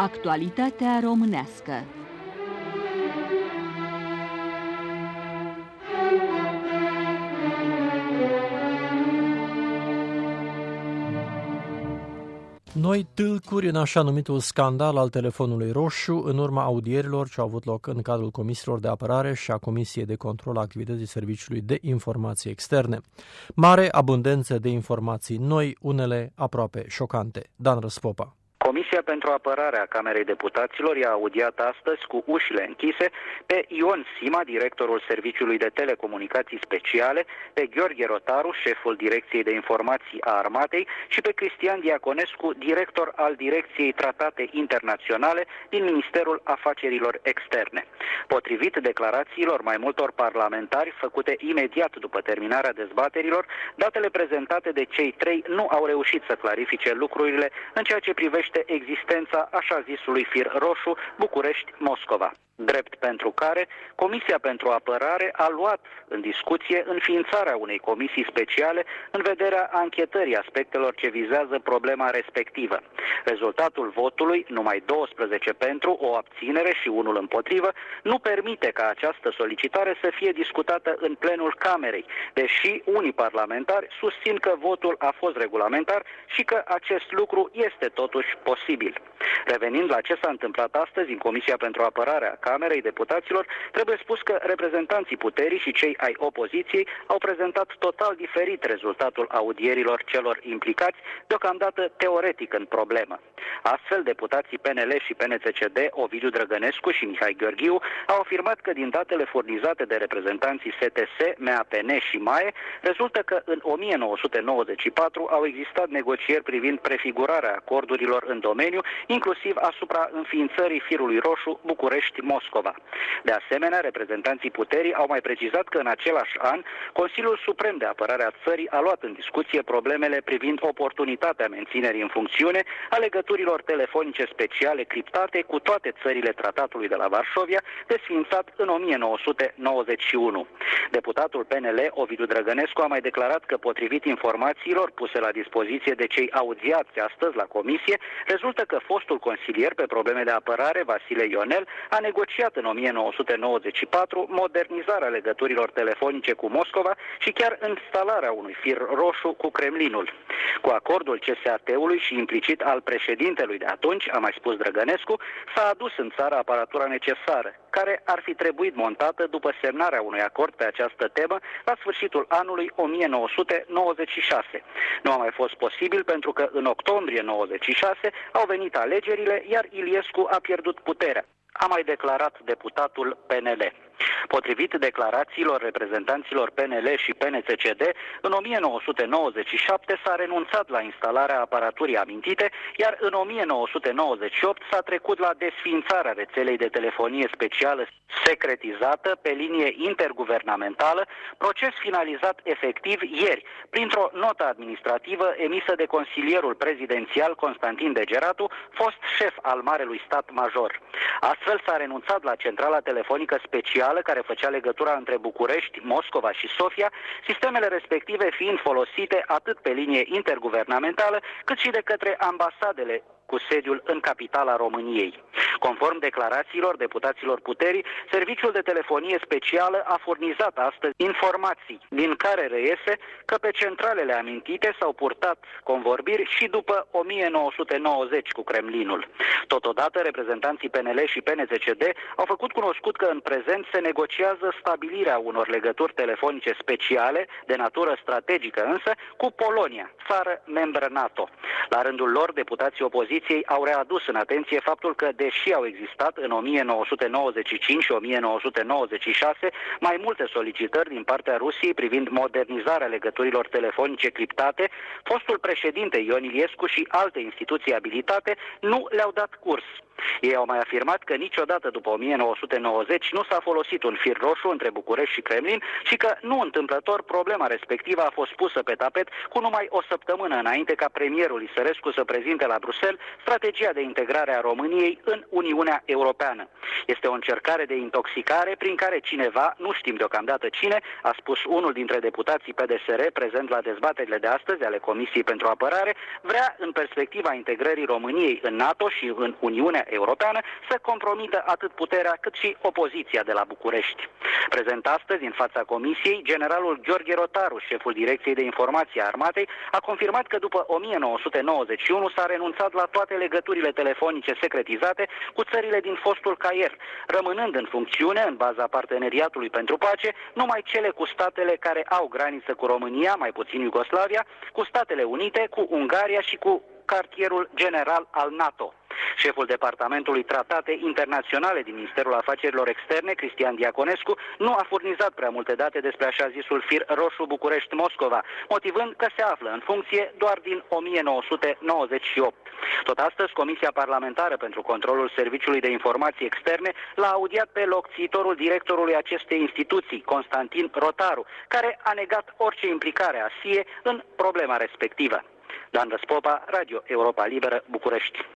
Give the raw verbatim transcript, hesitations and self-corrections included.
Actualitatea românească. Noi tâlcuri în așa numitul scandal al telefonului roșu în urma audierilor ce au avut loc în cadrul Comisiilor de Apărare și a Comisiei de Control a Activității Serviciului de Informații Externe. Mare abundență de informații noi, unele aproape șocante. Dan Răspopa. Comisia pentru Apărare a Camerei Deputaților i-a audiat astăzi cu ușile închise pe Ion Sima, directorul Serviciului de Telecomunicații Speciale, pe Gheorghe Rotaru, șeful Direcției de Informații a Armatei și pe Cristian Diaconescu, director al Direcției Tratate Internaționale din Ministerul Afacerilor Externe. Potrivit declarațiilor mai multor parlamentari făcute imediat după terminarea dezbaterilor, datele prezentate de cei trei nu au reușit să clarifice lucrurile în ceea ce privește existența așa zisului fir roșu București-Moscova, drept pentru care Comisia pentru Apărare a luat în discuție înființarea unei comisii speciale în vederea anchetării aspectelor ce vizează problema respectivă. Rezultatul votului, numai doisprezece pentru, o abținere și unul împotrivă, nu permite ca această solicitare să fie discutată în plenul Camerei, deși unii parlamentari susțin că votul a fost regulamentar și că acest lucru este totuși posibil. Revenind la ce s-a întâmplat astăzi în Comisia pentru Apărare a Camerei Deputaților, trebuie spus că reprezentanții puterii și cei ai opoziției au prezentat total diferit rezultatul audierilor celor implicați, deocamdată teoretic în problemă. Astfel, deputații P N L și P N C C D, Ovidiu Drăgănescu și Mihai Gheorghiu, au afirmat că din datele furnizate de reprezentanții S T S, M A P N și M A E, rezultă că în o mie nouă sute nouăzeci și patru au existat negocieri privind prefigurarea acordurilor în domeniu, inclusiv asupra înființării firului roșu București-Moscova. De asemenea, reprezentanții puterii au mai precizat că în același an, Consiliul Suprem de Apărare a țării a luat în discuție problemele privind oportunitatea menținerii în funcțiune a legăturilor telefonice speciale criptate cu toate țările Tratatului de la Varșovia, desființat în o mie nouă sute nouăzeci și unu. Deputatul P N L, Ovidiu Drăgănescu, a mai declarat că, potrivit informațiilor puse la dispoziție de cei audiați astăzi la comisie, rezultă că fostul consilier pe probleme de apărare, Vasile Ionel, a negociat în o mie nouă sute nouăzeci și patru modernizarea legăturilor telefonice cu Moscova și chiar instalarea unui fir roșu cu Kremlinul. Cu acordul C S A T-ului și implicit al președintelui de atunci, a mai spus Drăgănescu, s-a adus în țară aparatura necesară, care ar fi trebuit montată după semnarea unui acord pe această temă la sfârșitul anului o mie nouă sute nouăzeci și șase. Nu a mai fost posibil pentru că în octombrie nouăzeci și șase au venit alegerile, iar Iliescu a pierdut puterea, a mai declarat deputatul P N L. Potrivit declarațiilor reprezentanților P N L și P N C C D, în o mie nouă sute nouăzeci și șapte s-a renunțat la instalarea aparaturii amintite, iar în o mie nouă sute nouăzeci și opt s-a trecut la desființarea rețelei de telefonie specială secretizată pe linie interguvernamentală, proces finalizat efectiv ieri, printr-o notă administrativă emisă de consilierul prezidențial Constantin Degeratu, fost șef al Marelui Stat Major. Astfel s-a renunțat la centrala telefonică specială care făcea legătura între București, Moscova și Sofia, sistemele respective fiind folosite atât pe linie interguvernamentală, cât și de către ambasadele cu sediul în capitala României. Conform declarațiilor deputaților puterii, Serviciul de Telefonie Specială a furnizat astăzi informații din care reiese că pe centralele amintite s-au purtat convorbiri și după o mie nouă sute nouăzeci cu Kremlinul. Totodată, reprezentanții P N L și P N C C D au făcut cunoscut că în prezent se negociază stabilirea unor legături telefonice speciale, de natură strategică însă, cu Polonia, țară membră NATO. La rândul lor, deputații opoziției au readus în atenție faptul că, deși au existat în o mie nouă sute nouăzeci și cinci și o mie nouă sute nouăzeci și șase mai multe solicitări din partea Rusiei privind modernizarea legăturilor telefonice criptate, fostul președinte Ion Iliescu și alte instituții abilitate nu le-au dat curs. Ei au mai afirmat că niciodată după o mie nouă sute nouăzeci nu s-a folosit un fir roșu între București și Kremlin și că, nu întâmplător, problema respectivă a fost pusă pe tapet cu numai o săptămână înainte ca premierul Isărescu să prezinte la Bruxelles strategia de integrare a României în Uniunea Europeană. Este o încercare de intoxicare prin care cineva, nu știm deocamdată cine, a spus unul dintre deputații P D S R prezent la dezbaterile de astăzi ale Comisiei pentru Apărare, vrea, în perspectiva integrării României în NATO și în Uniunea Europeană să compromită atât puterea cât și opoziția de la București. Prezent astăzi în fața Comisiei, generalul Gheorghe Rotaru, șeful Direcției de Informație a Armatei, a confirmat că după o mie nouă sute nouăzeci și unu s-a renunțat la toate legăturile telefonice secretizate cu țările din fostul Caier, rămânând în funcțiune, în baza Parteneriatului pentru Pace, numai cele cu statele care au graniță cu România, mai puțin Iugoslavia, cu Statele Unite, cu Ungaria și cu cartierul general al NATO. Șeful Departamentului Tratate Internaționale din Ministerul Afacerilor Externe, Cristian Diaconescu, nu a furnizat prea multe date despre așa zisul fir roșu București-Moscova, motivând că se află în funcție doar din o mie nouă sute nouăzeci și opt. Tot astăzi, Comisia Parlamentară pentru Controlul Serviciului de Informații Externe l-a audiat pe locțiitorul directorului acestei instituții, Constantin Rotaru, care a negat orice implicare a S I E în problema respectivă. Dan Răspopa, Radio Europa Liberă, București.